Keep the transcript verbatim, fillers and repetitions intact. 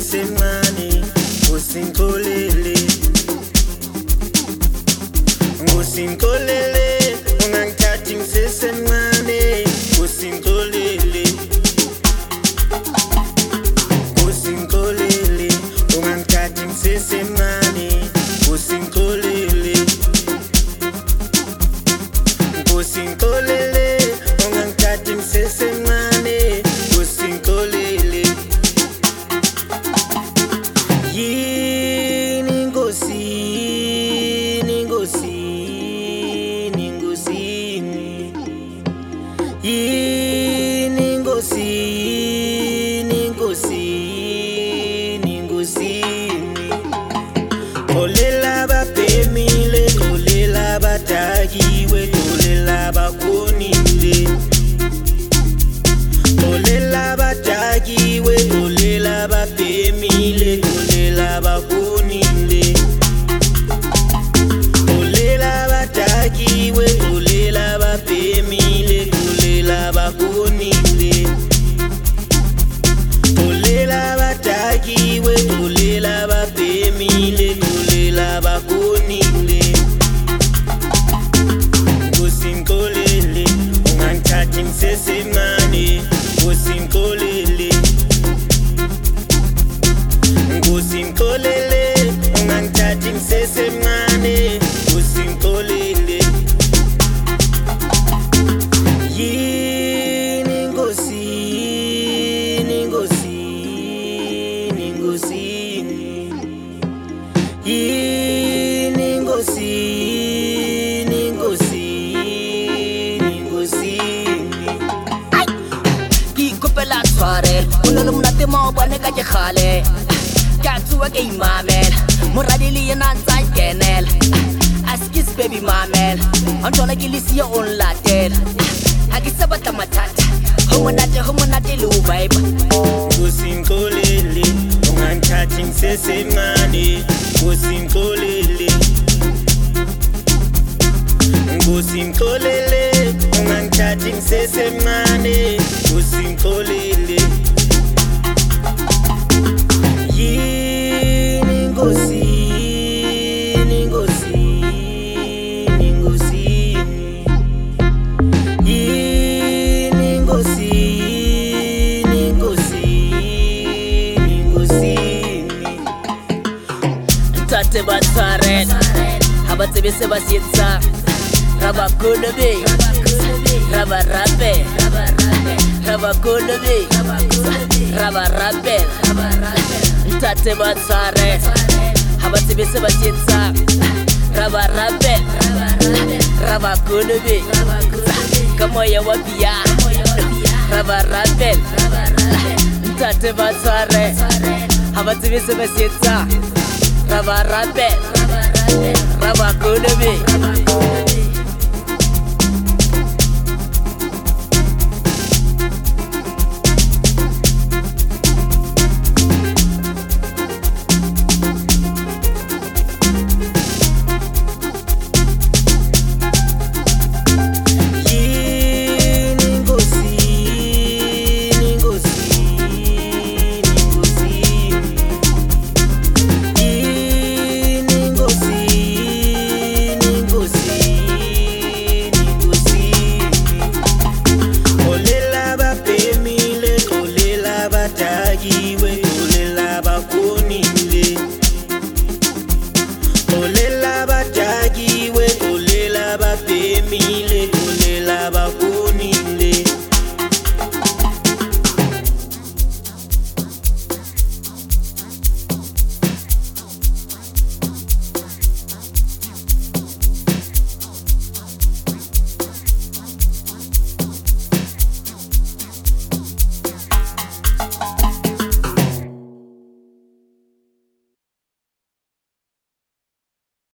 ngisesemncane usinkolele usinkolele ungangithathi ngisesemncane usinkolele usinkolele ungangithathi ngisesemncane usinkolele usinkolele ungangithathi ngisesemncane usinkolele yini Nkosi Nkosi Nkosi yini Nkosi Nkosi Nkosi olela bapemile olela badakiwe olela bakonile olela badakiwe olela bapemile olela bakonile olela badakiwe olela bapemile olela bakonile olela badakiwe olela bapemile olela bakonile usinkolele ungangithathi ngisesemncane usinkolele usinkolele ungangithathi ngisesemncane usinkolele yini Nkosi Nkosi Nkosi yini Nkosi Nkosi Nkosi ai ki kopela tshwarel onolo monate mo bone ka ke khale ka tsuwa ke imamel moradili yena ntsa kenel askis baby mamel ontona ke lisi ya on latel ha ke se batla mathata ho monate ho monate le vibe usinkolele ungangithathi ngisesemncane usinkolele usinkolele ungangithathi ngisesemncane usinkolele yini Nkosi Nkosi Nkosi yini Nkosi Nkosi Nkosi tate batsaren ha ba tsebe se ba sietsa raba kolobe raba rape raba kolobe raba rape tate batsare ha ba tsebe se ba sietsa raba rape raba kolobe ka moya wa bia raba rape tate batsare ha ba tsebe se ba sietsa raba rape raba kolobe